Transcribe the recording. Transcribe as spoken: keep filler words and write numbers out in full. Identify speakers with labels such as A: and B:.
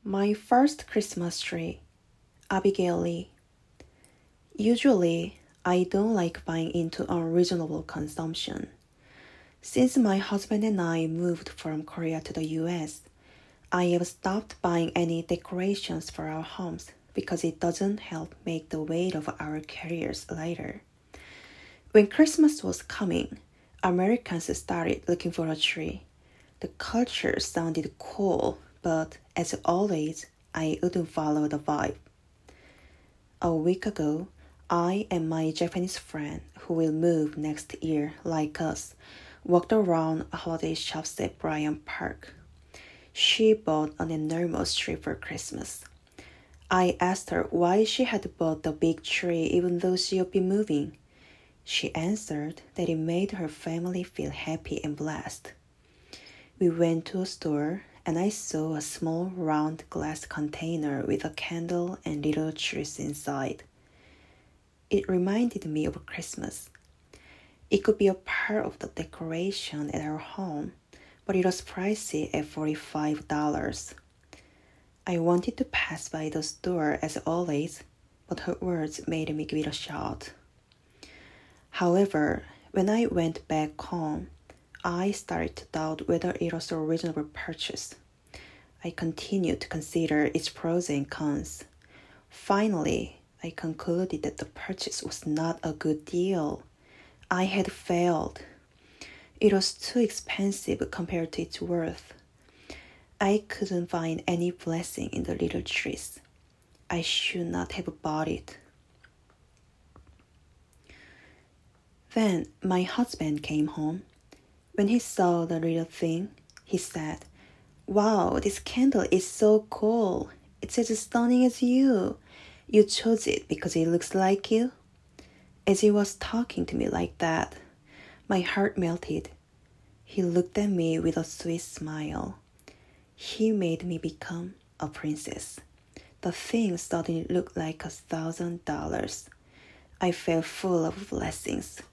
A: My first Christmas tree, Abigail Lee. Usually, I don't like buying into unreasonable consumption. Since my husband and I moved from Korea to the U S, I have stopped buying any decorations for our homes because it doesn't help make the weight of our careers lighter. When Christmas was coming, Americans started looking for a tree. The culture sounded cool, but as always, I wouldn't follow the vibe. A week ago, I and my Japanese friend, who will move next year like us, walked around holiday shops at Bryant Park. She bought an enormous tree for Christmas. I asked her why she had bought the big tree even though she would be moving. She answered that it made her family feel happy and blessed. We went to a store and I saw a small round glass container with a candle and little trees inside. It reminded me of Christmas. It could be a part of the decoration at our home, but it was pricey at forty-five dollars. I wanted to pass by the store as always, but her words made me give it a shot. However, when I went back home, I started to doubt whether it was a reasonable purchase. I continued to consider its pros and cons. Finally, I concluded that the purchase was not a good deal. I had failed. It was too expensive compared to its worth. I couldn't find any blessing in the little trees. I should not have bought it. Then my husband came home. When he saw the little thing, he said, "Wow, this candle is so cool. It's as stunning as you. You chose it because it looks like you?" As he was talking to me like that, my heart melted. He looked at me with a sweet smile. He made me become a princess. The thing suddenly looked like a thousand dollars. I felt full of blessings.